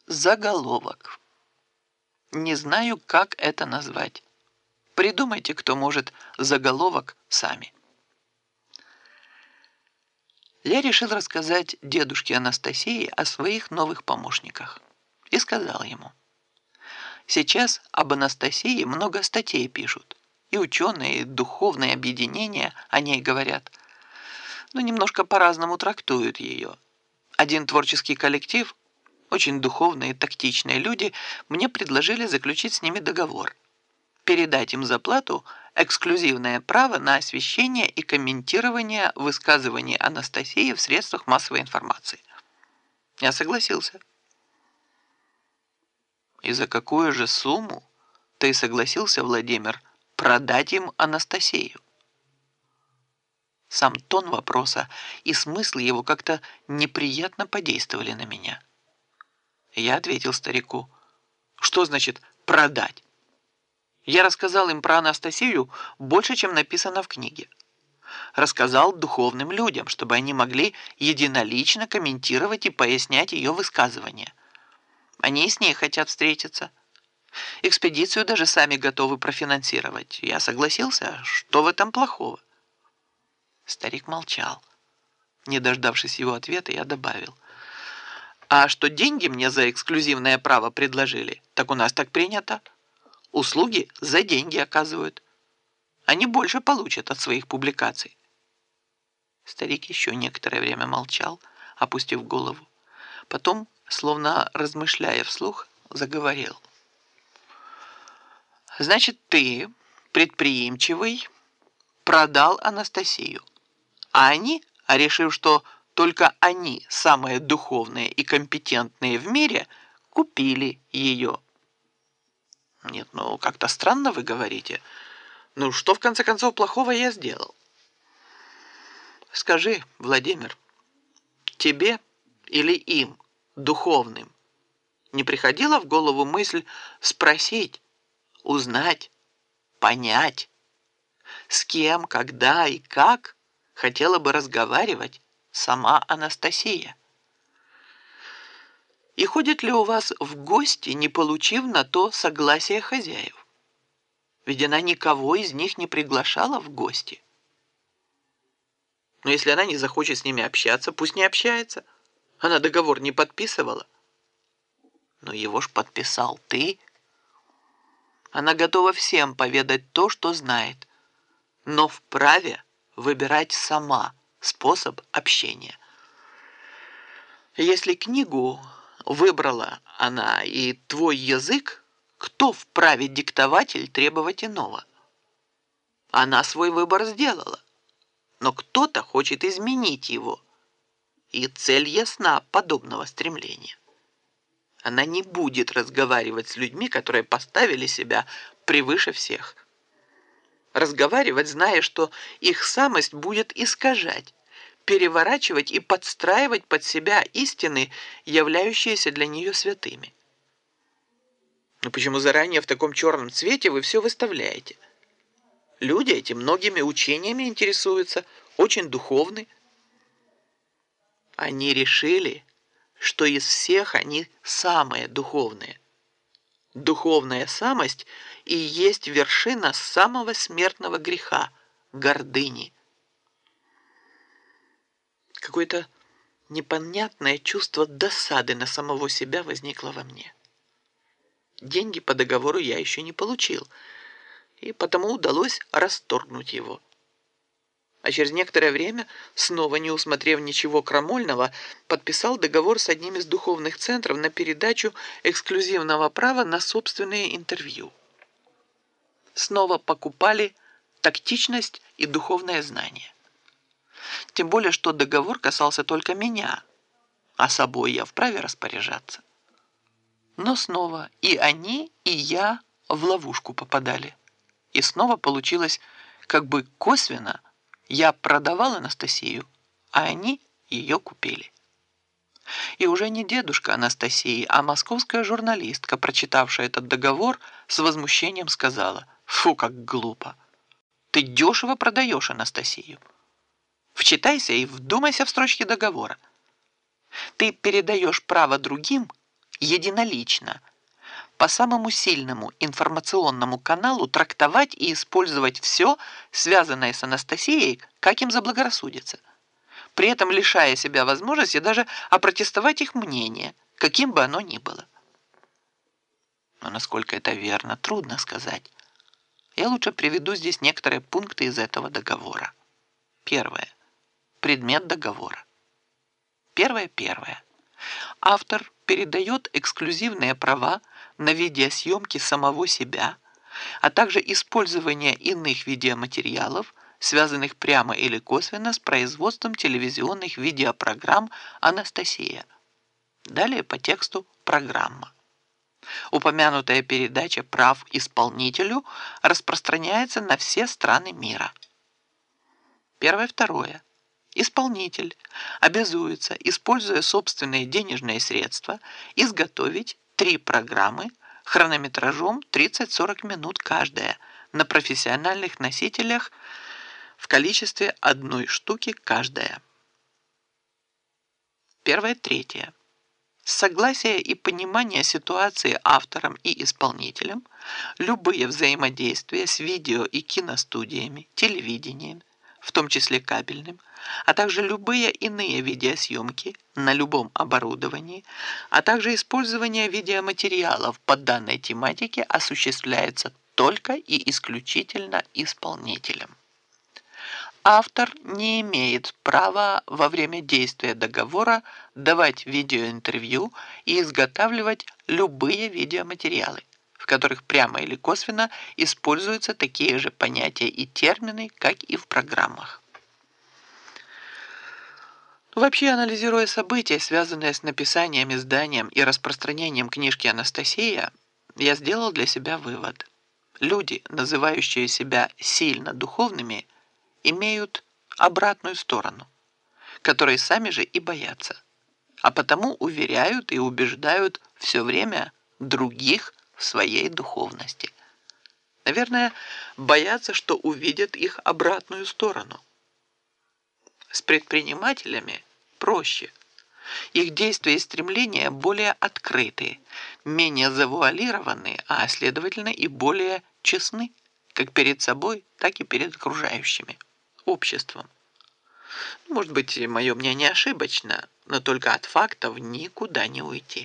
Заголовок. Не знаю, как это назвать. Придумайте, кто может, заголовок сами. Я решил рассказать дедушке Анастасии о своих новых помощниках. И сказал ему. Сейчас об Анастасии много статей пишут. И ученые, и духовные объединения о ней говорят. Но немножко по-разному трактуют ее. Один творческий коллектив, очень духовные и тактичные люди, мне предложили заключить с ними договор. Передать им за плату эксклюзивное право на освещение и комментирование высказываний Анастасии в средствах массовой информации. Я согласился. И за какую же сумму ты согласился, Владимир, продать им Анастасию? Сам тон вопроса и смысл его как-то неприятно подействовали на меня. Я ответил старику, что значит «продать»? Я рассказал им про Анастасию больше, чем написано в книге. Рассказал духовным людям, чтобы они могли единолично комментировать и пояснять ее высказывания. Они с ней хотят встретиться. Экспедицию даже сами готовы профинансировать. Я согласился, что в этом плохого? Старик молчал. Не дождавшись его ответа, я добавил. А что деньги мне за эксклюзивное право предложили, так у нас так принято. Услуги за деньги оказывают. Они больше получат от своих публикаций. Старик еще некоторое время молчал, опустив голову. Потом, словно размышляя вслух, заговорил. Значит, ты, предприимчивый, продал Анастасию. А они, решив, что только они самые духовные и компетентные в мире, купили ее. Нет, ну как-то странно вы говорите. Ну что в конце концов плохого я сделал? Скажи, Владимир, тебе или им, духовным, не приходила в голову мысль спросить, узнать, понять, с кем, когда и как хотела бы разговаривать сама Анастасия? И ходит ли у вас в гости, не получив на то согласия хозяев? Ведь она никого из них не приглашала в гости. Но если она не захочет с ними общаться, пусть не общается. Она договор не подписывала. Но его ж подписал ты. Она готова всем поведать то, что знает, но вправе выбирать сама способ общения. Если книгу выбрала она и твой язык, кто вправе диктовать или требовать иного? Она свой выбор сделала, но кто-то хочет изменить его. И цель ясна подобного стремления. Она не будет разговаривать с людьми, которые поставили себя превыше всех. Разговаривать, зная, что их самость будет искажать, переворачивать и подстраивать под себя истины, являющиеся для нее святыми. Но почему заранее в таком черном цвете вы все выставляете? Люди эти многими учениями интересуются, очень духовны. Они решили, что из всех они самые духовные. Духовная самость и есть вершина самого смертного греха – гордыни. Какое-то непонятное чувство досады на самого себя возникло во мне. Деньги по договору я еще не получил, и потому удалось расторгнуть его. А через некоторое время, снова не усмотрев ничего крамольного, подписал договор с одним из духовных центров на передачу эксклюзивного права на собственные интервью. Снова покупали тактичность и духовное знание. Тем более, что договор касался только меня, а собой я вправе распоряжаться. Но снова и они, и я в ловушку попадали. И снова получилось как бы косвенно. Я продавал Анастасию, а они ее купили. И уже не дедушка Анастасии, а московская журналистка, прочитавшая этот договор, с возмущением сказала: «Фу, как глупо! Ты дешево продаешь Анастасию. Вчитайся и вдумайся в строчки договора. Ты передаешь право другим единолично по самому сильному информационному каналу трактовать и использовать все, связанное с Анастасией, как им заблагорассудится, при этом лишая себя возможности даже опротестовать их мнение, каким бы оно ни было. Но насколько это верно, трудно сказать. Я лучше приведу здесь некоторые пункты из этого договора. Первое. Предмет договора. Первое. Автор передает эксклюзивные права на видеосъемки самого себя, а также использование иных видеоматериалов, связанных прямо или косвенно с производством телевизионных видеопрограмм «Анастасия». Далее по тексту программа. Упомянутая передача прав исполнителю распространяется на все страны мира. Второе. Исполнитель обязуется, используя собственные денежные средства, изготовить 3 программы хронометражом 30-40 минут каждая на профессиональных носителях в количестве 1 штуки каждая. Третье. С согласия и понимания ситуации автором и исполнителем любые взаимодействия с видео- и киностудиями, телевидением, в том числе кабельным, а также любые иные видеосъемки на любом оборудовании, а также использование видеоматериалов по данной тематике осуществляется только и исключительно исполнителем. Автор не имеет права во время действия договора давать видеоинтервью и изготавливать любые видеоматериалы, в которых прямо или косвенно используются такие же понятия и термины, как и в программах. Вообще, анализируя события, связанные с написанием, изданием и распространением книжки «Анастасия», я сделал для себя вывод. Люди, называющие себя сильно духовными, имеют обратную сторону, которой сами же и боятся, а потому уверяют и убеждают все время других в своей духовности. Наверное, боятся, что увидят их обратную сторону. С предпринимателями проще. Их действия и стремления более открытые, менее завуалированные, а следовательно и более честны, как перед собой, так и перед окружающими, обществом. Может быть, мое мнение ошибочно, но только от фактов никуда не уйти.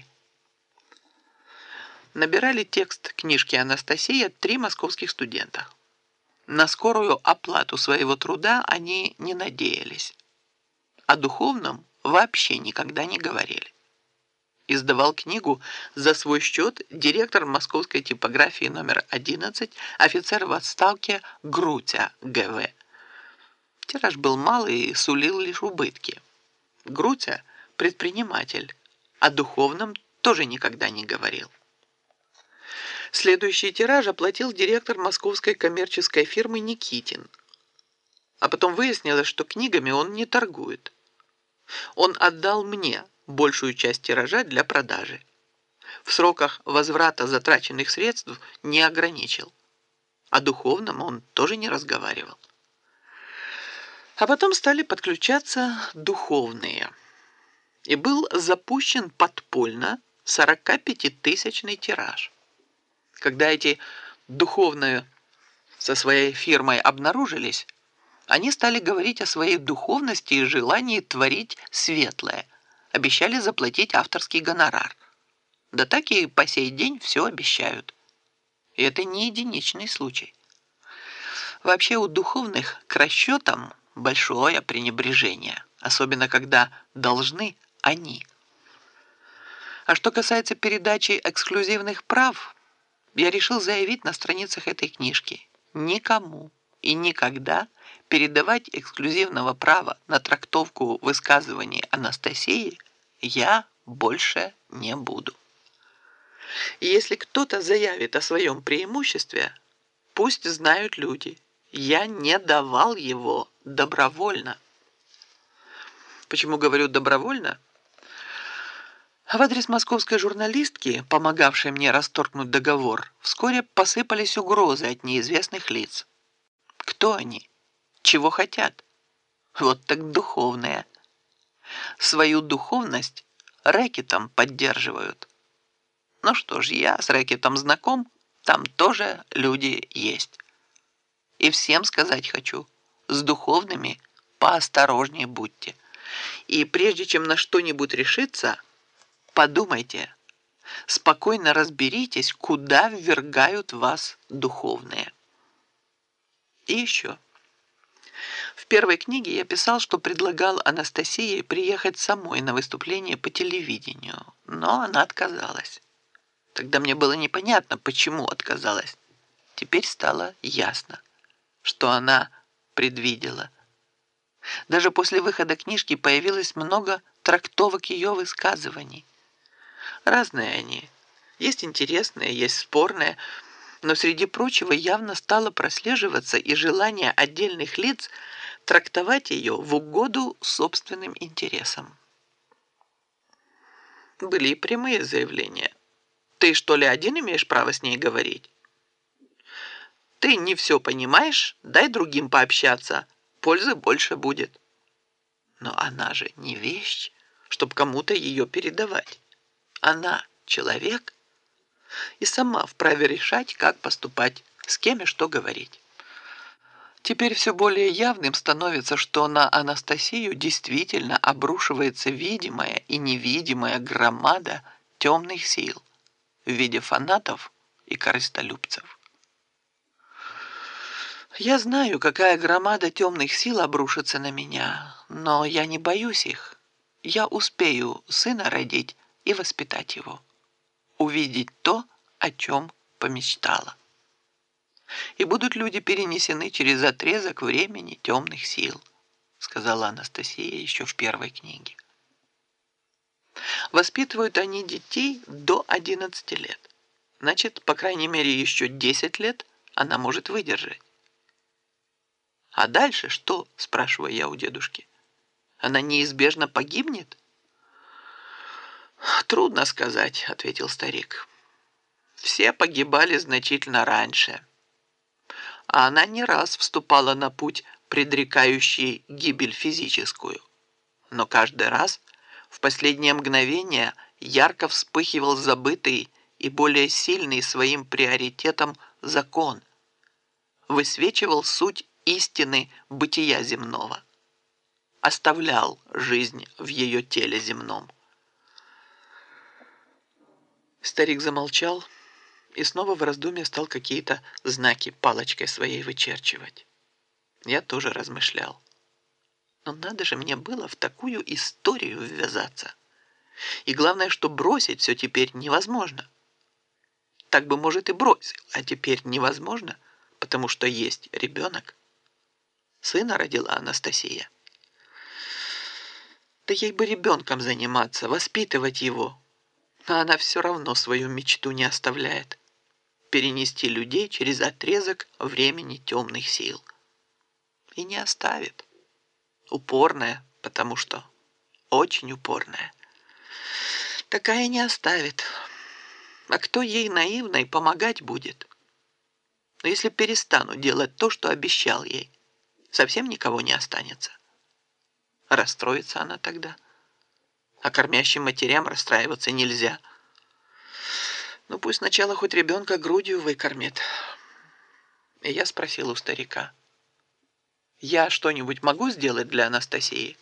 Набирали текст книжки «Анастасия» 3 московских студента. На скорую оплату своего труда они не надеялись. О духовном вообще никогда не говорили. Издавал книгу за свой счет директор московской типографии номер 11, офицер в отставке Грутя Г.В. Тираж был малый и сулил лишь убытки. Грутя – предприниматель, о духовном тоже никогда не говорил. Следующий тираж оплатил директор московской коммерческой фирмы Никитин. А потом выяснилось, что книгами он не торгует. Он отдал мне большую часть тиража для продажи. В сроках возврата затраченных средств не ограничил. О духовном он тоже не разговаривал. А потом стали подключаться духовные. И был запущен подпольно 45-тысячный тираж. Когда эти духовные со своей фирмой обнаружились, они стали говорить о своей духовности и желании творить светлое. Обещали заплатить авторский гонорар. Да так и по сей день все обещают. И это не единичный случай. Вообще у духовных к расчетам большое пренебрежение, особенно когда должны они. А что касается передачи эксклюзивных прав, я решил заявить на страницах этой книжки: никому и никогда передавать эксклюзивного права на трактовку высказываний Анастасии я больше не буду. И если кто-то заявит о своем преимуществе, пусть знают люди, я не давал его добровольно. Почему говорю добровольно? В адрес московской журналистки, помогавшей мне расторгнуть договор, вскоре посыпались угрозы от неизвестных лиц. Кто они? Чего хотят? Вот так духовные. Свою духовность рэкетом поддерживают. Ну что ж, я с рэкетом знаком, там тоже люди есть. И всем сказать хочу, с духовными поосторожнее будьте. И прежде чем на что-нибудь решиться, подумайте, спокойно разберитесь, куда ввергают вас духовные. И еще. В первой книге я писал, что предлагал Анастасии приехать самой на выступление по телевидению, но она отказалась. Тогда мне было непонятно, почему отказалась. Теперь стало ясно, что она предвидела. Даже после выхода книжки появилось много трактовок ее высказываний. Разные они. Есть интересные, есть спорные, но среди прочего явно стало прослеживаться и желание отдельных лиц трактовать ее в угоду собственным интересам. Были и прямые заявления. «Ты что ли один имеешь право с ней говорить? Ты не все понимаешь, дай другим пообщаться, пользы больше будет». Но она же не вещь, чтобы кому-то ее передавать. Она человек и сама вправе решать, как поступать, с кем и что говорить. Теперь все более явным становится, что на Анастасию действительно обрушивается видимая и невидимая громада темных сил в виде фанатов и корыстолюбцев. Я знаю, какая громада темных сил обрушится на меня, но я не боюсь их. Я успею сына родить и воспитать его, увидеть то, о чем помечтала. И будут люди перенесены через отрезок времени темных сил, сказала Анастасия еще в первой книге. Воспитывают они детей до 11 лет. Значит, по крайней мере, еще 10 лет она может выдержать. А дальше что, спрашиваю я у дедушки? Она неизбежно погибнет? Трудно сказать, ответил старик. Все погибали значительно раньше. А она не раз вступала на путь, предрекающий гибель физическую. Но каждый раз в последнее мгновение ярко вспыхивал забытый и более сильный своим приоритетом закон, высвечивал суть истины бытия земного, оставлял жизнь в ее теле земном. Старик замолчал и снова в раздумье стал какие-то знаки палочкой своей вычерчивать. Я тоже размышлял. Но надо же мне было в такую историю ввязаться. И главное, что бросить все теперь невозможно. Так бы, может, и бросил, а теперь невозможно, потому что есть ребенок. Сына родила Анастасия. Да ей бы ребенком заниматься, воспитывать его. А она все равно свою мечту не оставляет. Перенести людей через отрезок времени темных сил. И не оставит. Упорная, потому что очень упорная. Такая не оставит. А кто ей наивной помогать будет? Но если перестану делать то, что обещал ей, совсем никого не останется. Расстроится она тогда. А кормящим матерям расстраиваться нельзя. Ну пусть сначала хоть ребенка грудью выкормит. И я спросил у старика. Я что-нибудь могу сделать для Анастасии?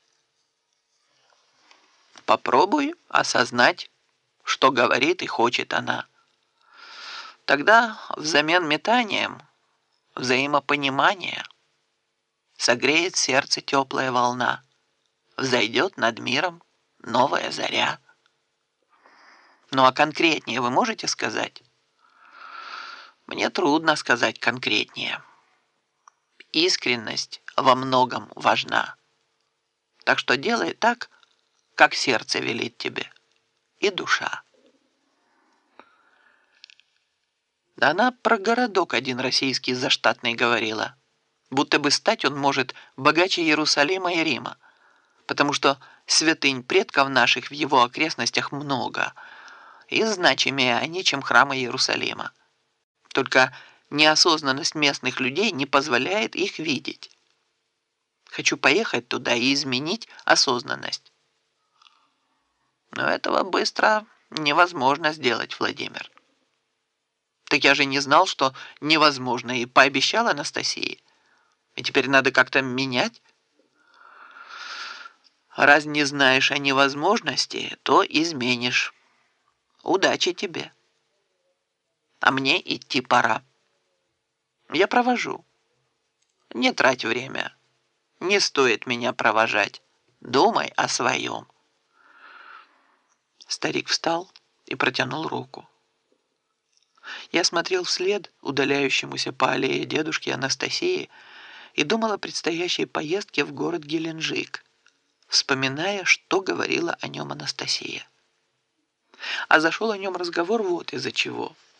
Попробуй осознать, что говорит и хочет она. Тогда взамен метанием взаимопонимание согреет сердце теплая волна, взойдет над миром новая заря. Ну а конкретнее вы можете сказать? Мне трудно сказать конкретнее. Искренность во многом важна. Так что делай так, как сердце велит тебе, и душа. Да она про городок один российский заштатный говорила. Будто бы стать он может богаче Иерусалима и Рима, потому что святынь предков наших в его окрестностях много, и значимее они, чем храмы Иерусалима. Только неосознанность местных людей не позволяет их видеть. Хочу поехать туда и изменить осознанность. Но этого быстро невозможно сделать, Владимир. Так я же не знал, что невозможно, и пообещал Анастасии. И теперь надо как-то менять. Раз не знаешь о невозможности, то изменишь. Удачи тебе. А мне идти пора. Я провожу. Не трать время. Не стоит меня провожать. Думай о своем. Старик встал и протянул руку. Я смотрел вслед удаляющемуся по аллее дедушке Анастасии и думал о предстоящей поездке в город Геленджик, вспоминая, что говорила о нем Анастасия. А зашел о нем разговор вот из-за чего.